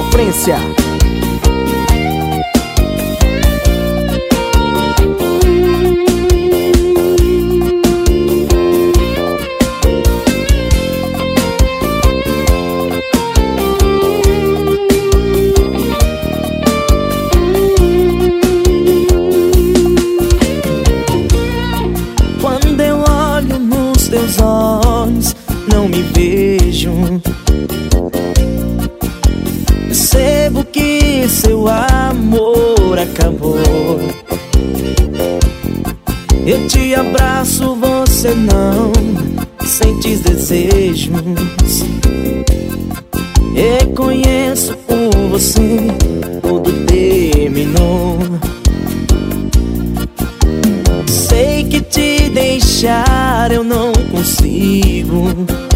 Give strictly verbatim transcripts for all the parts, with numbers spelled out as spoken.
sofrência. Quando eu olho nos teus olhos, não me vejo. Percebo que seu amor acabou. Eu te abraço, você não sentes desejos. Reconheço por você, tudo terminou. Sei que te deixar eu não consigo,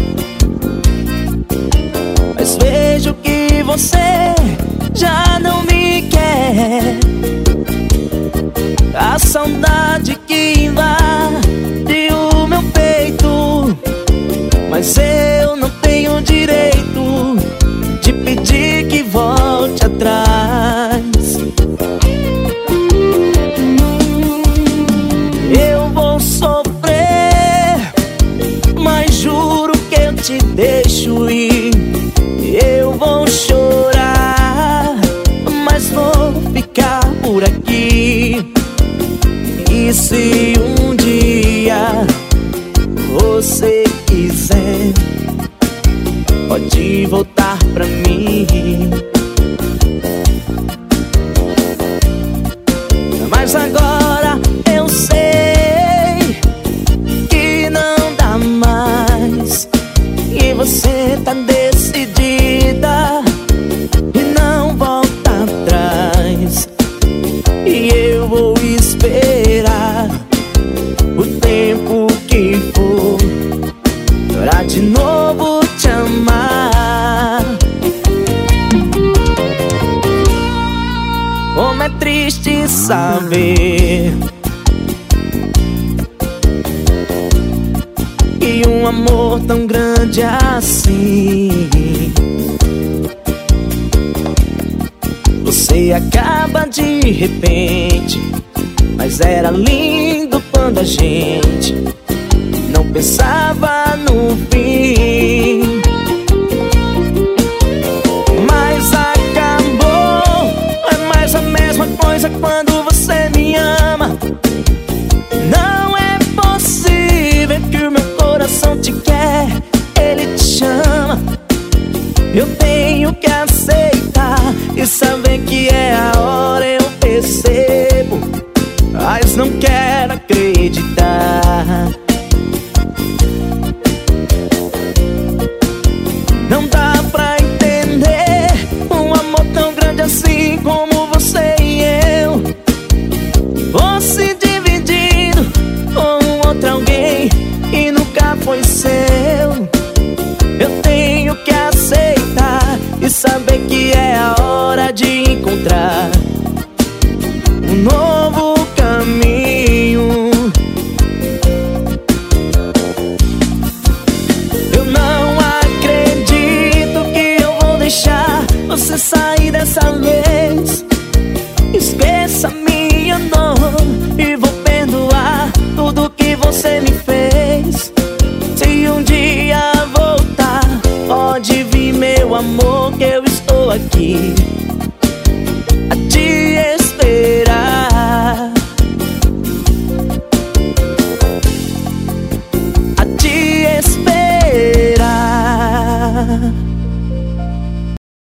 mas vejo que você já não me quer. A saudade que invade o meu peito, mas eu não tenho direito de pedir que volte atrás. Eu vou sofrer, mas juro que eu te deixo ir. Eu vou chorar, mas vou ficar por aqui. E se um dia você quiser, pode voltar pra mim. Mas agora eu sei que não dá mais, e você tá decidida e não volta atrás. E eu vou esperar o tempo que for pra de novo te amar. Como é triste saber que um amor tão grande assim você acaba de repente. Mas era lindo quando a gente não pensava no fim. Mas acabou, é mais a mesma coisa quando você me ama. Não é possível que o meu coração te quer, ele te chama. Eu tenho que aceitar e saber que é a hora. Eu percebo, mas não quero acreditar. Não dá pra entender um amor tão grande assim como você e eu. Você dividido com outro alguém e nunca foi seu. Eu tenho que aceitar e saber que é a hora de encontrar um novo caminho. Eu não acredito que eu vou deixar você sair dessa vez. Esqueça minha dor e vou perdoar tudo que você me fez. Se um dia voltar, pode vir meu amor, que eu estou aqui a te esperar, a te esperar.